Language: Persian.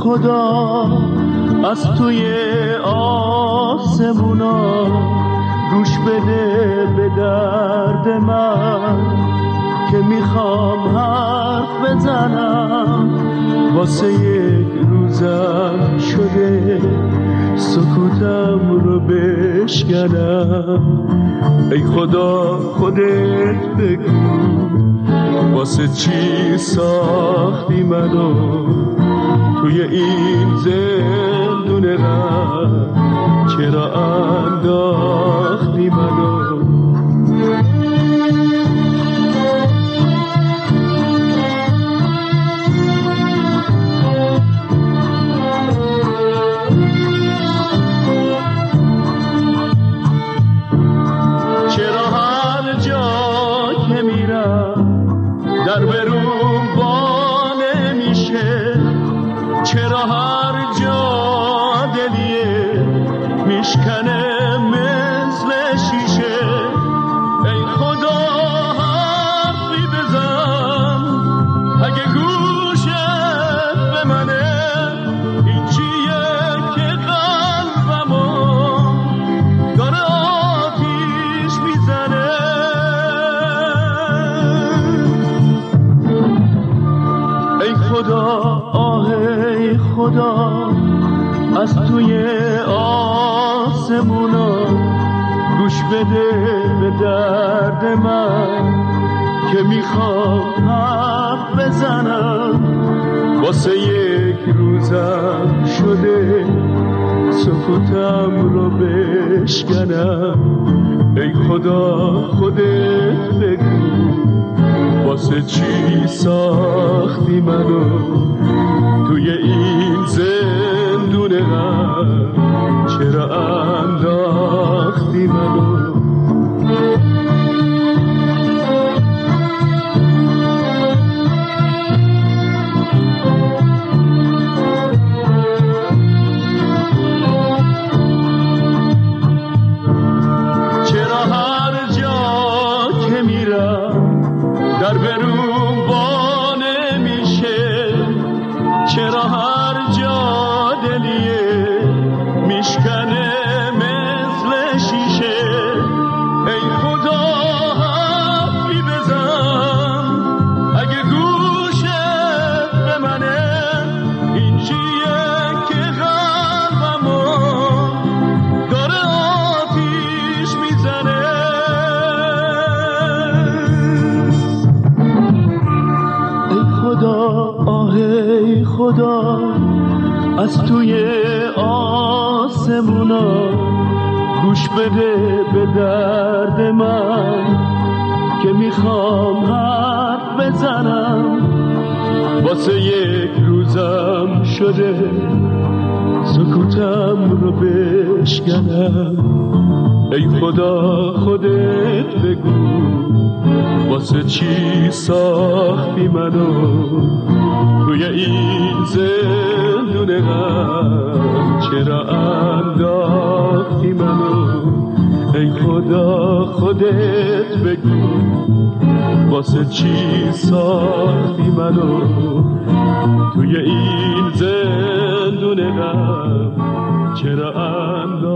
خدا از توی آسمونا گوش بده به درد من که میخوام حرف بزنم. واسه یک روزم شده سکوتم رو بشکنم. ای خدا خودت بگو واسه چی ساختی منو توی این زندون غم؟ چرا انداختی منو؟ چرا هر جا دلیه میشکنه مثل شیشه؟ ای خدا حرفی بزن اگه گوشت به منه. این چیه که قلبمو داره آتیش میزنه؟ ای خدا ای خدا از توی آسمونا گوش بده به درد من که میخوام حرف بزنم. واسه یک روزم شده سکوتم رو بشکنم. ای خدا خودت بگو واسه چی ساختی منو توی این زندون غم؟ چرا انداختی منو؟ چرا هر جا که میرم در بروم با نمیشه؟ چرا هر جا دلیه میشکنه مثل شیشه؟ ای خدا حرفی بزن اگه گوشت به منه. این چیه که قلبمو داره آتیش میزنه؟ ای خدا ای خدا از توی آسمونا گوش بده به درد من که میخوام حرف بزنم. واسه یک روزم شده سکوتم رو بشکنم. ای خدا خودت بگو واسه چی ساختی منو توی این زندون غم؟ چرا انداختی منو؟ ای خدا خودت بگو واسه چی ساختی منو توی این زندون غم؟ چرا انداختی